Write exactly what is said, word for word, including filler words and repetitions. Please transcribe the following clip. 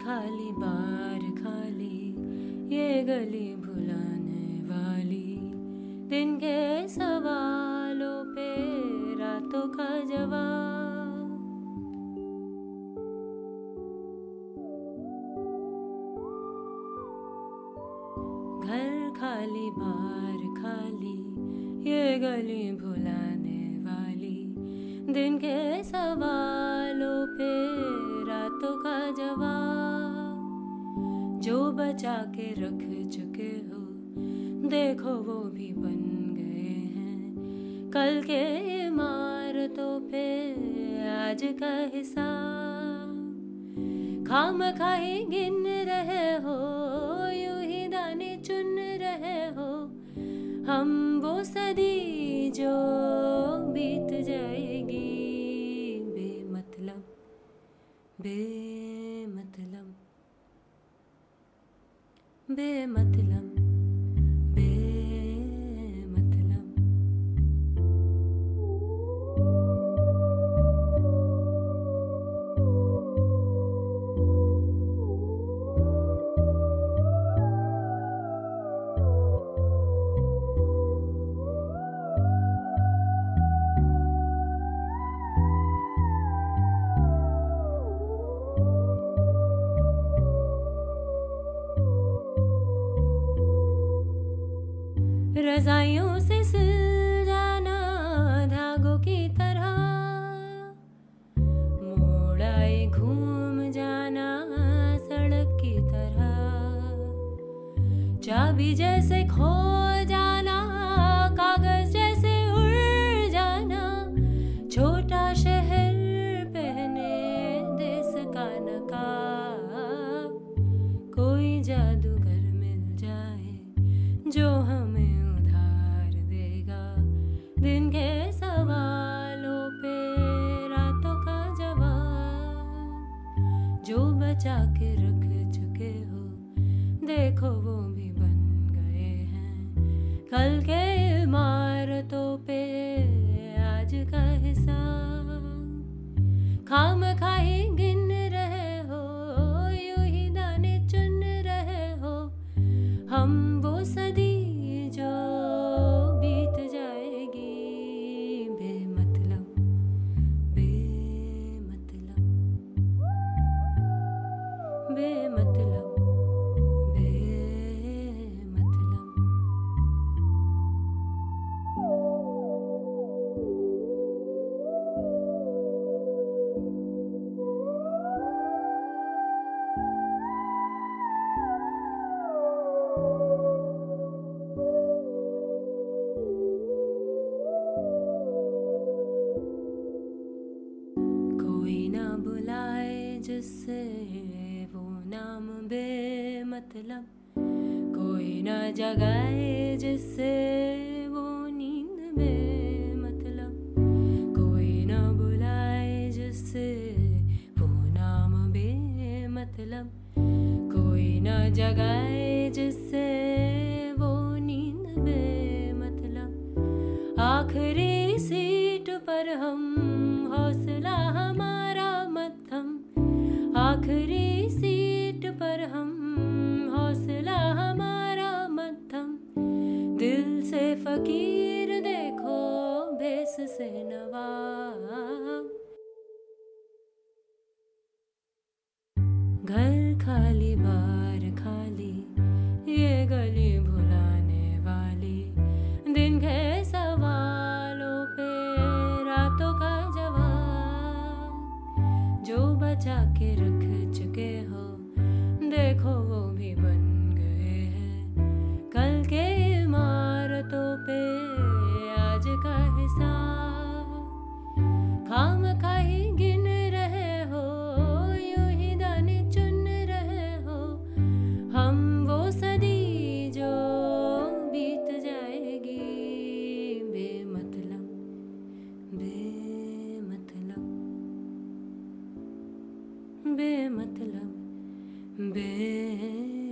खाली बार खाली, ये गली भुलाने वाली, दिन के सवालों पे रातों का जवाब। घर खाली बार खाली, ये गली भुलाने वाली, दिन के सवालों पे रातों का जवाब। जो बचा के रख चुके हो, देखो वो भी बन गए हैं कल के इमारतों पे आज का हिसाब। खामखा ही गिन रहे हो, यूं ही दाने चुन रहे हो, हम वो सदी जो बीत जाएगी बेमतलब बेमतलब बेमतलब रज़ाइयों से सिल जाना धागों की तरह, मोड़ाए घूम जाना सड़क की तरह, चाबी जैसे खो जाना कागज जैसे उड़ जाना, छोटा शहर पहने देश का नकाब। कोई जादूगर मिल जाए जो हमें दिन के सवालों पे रातों का जवाब। जो बचा के रख चुके हो, देखो वो भी बन गए हैं कल के इमारतों पे आज का हिसाब। खामखा ही गिन रहे हो, यूं ही दाने चुन रहे हो, हम वो सदी जो बीत जाएगी बेमतलब बेमतलब बेमतलब बुलाए जिससे वो नाम बेमतलब, कोई ना जगाए जिससे वो नींद बेमतलब, कोई ना बुलाए जिससे वो नाम बेमतलब, कोई ना जगाए जिससे वो नींद बेमतलब। आखिरी सीट पर हम, हौसला हमारा मत्थम, आखिरी सीट पर हम, हौसला हमारा मत्थम। दिल से फकीर देखो, भेस से नवाब। घर खाली बार खाली, ये गली भुलाने वाली, दिन के सवालों पे रातों का जवाब। जो बचा के रख चुके हो, देखो वो भी बन गए हैं कल के इमारतों पे आज का हिसाब। खामखा ही गिन रहे हो, यूं ही दाने चुन रहे हो, हम वो सदी जो बीत जाएगी बेमतलब बेमतलब बेमतलब बे